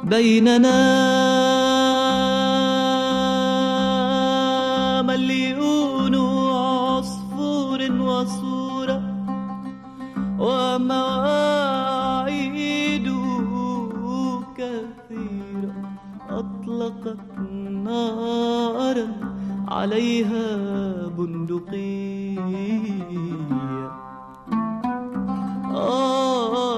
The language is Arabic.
بيننا مليون عصفور وصورة ومواعيد كثيرة أطلقت نارا عليها بندقية.